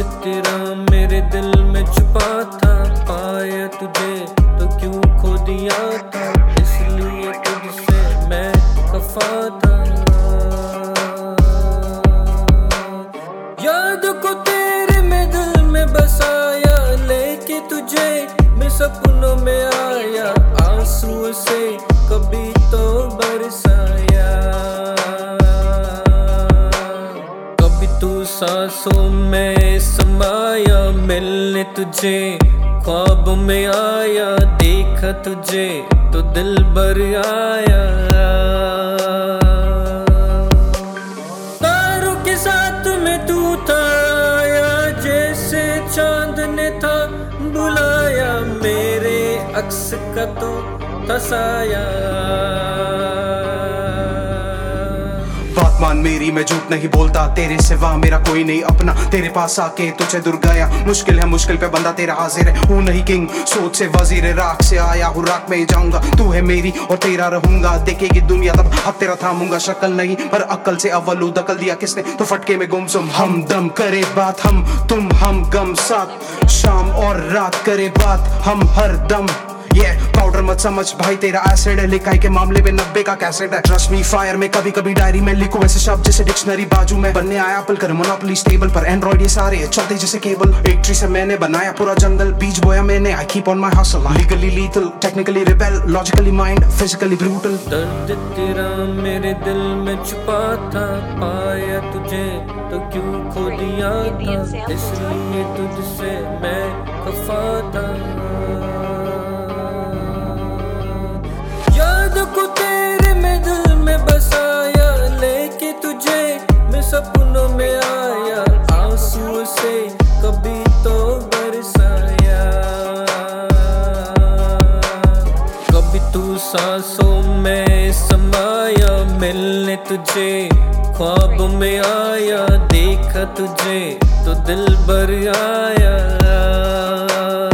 तेरा मेरे दिल में छुपा था, पाया तुझे तो क्यों खो दिया था, इसलिए तुझसे मैं खफा था। याद को तेरे में दिल में बसाया, लेके तुझे मैं सपनों में आया, आंसू से कभी तो बरसाया। कभी तू सांसों में समाया, मिलने तुझे ख्वाब में आया, देखा तुझे तो दिल भर आया। तारों के साथ में तू था आया, जैसे चांद ने था बुलाया, मेरे अक्स का तो था साया। बात मान मेरी, मैं झूठ नहीं बोलता, तेरे सिवा मेरा कोई नहीं अपना, तेरे पास आके तुझे दूर गया, मुश्किल है मुश्किल पे बंदा तेरा हाजिर है, हूँ नहीं किंग सोच से वजीर, राख से आया हूँ राख में ही जाऊंगा, तू है मेरी और तेरा रहूंगा, देखेगी दुनिया तब हाथ तेरा थामूंगा, शक्ल नहीं पर अक्ल से अव्वल दखल दिया किसने, तो फटके में गुमसुम हम दम करे बात, हम तुम हम गम साथ, शाम और रात करे बात हम हर दम। पाउडर मत समझ भाई तेरा एसिड है, लिखाई के मामले में 90 का कैसेट है, ट्रस्ट मी फायर में कभी कभी डायरी में लिखो ऐसे शब्द जैसे डिक्शनरी बाजू में, बनने आया एप्पल कर मोनोपोली स्टेबल पर एंड्रॉइड, ये सारे चलते जैसे केबल, एक ट्री से मैंने बनाया पूरा जंगल, बीज बोया मैंने, I keep on my hustle, legally lethal technically rebel, logically mind physically brutal. दर्द तेरा मेरे दिल में छुपा था, पाया तुझे तो क्यों खो दिया था, इसलिए तुझसे मैं खफा था। याद को तेरे में दिल में बसाया, लेके तुझे मैं सपनों में आया, आंसू से कभी तो बरसाया। कभी तू सांसों में समाया, मिलने तुझे ख्वाब में आया, देखा तुझे तो दिल भर आया।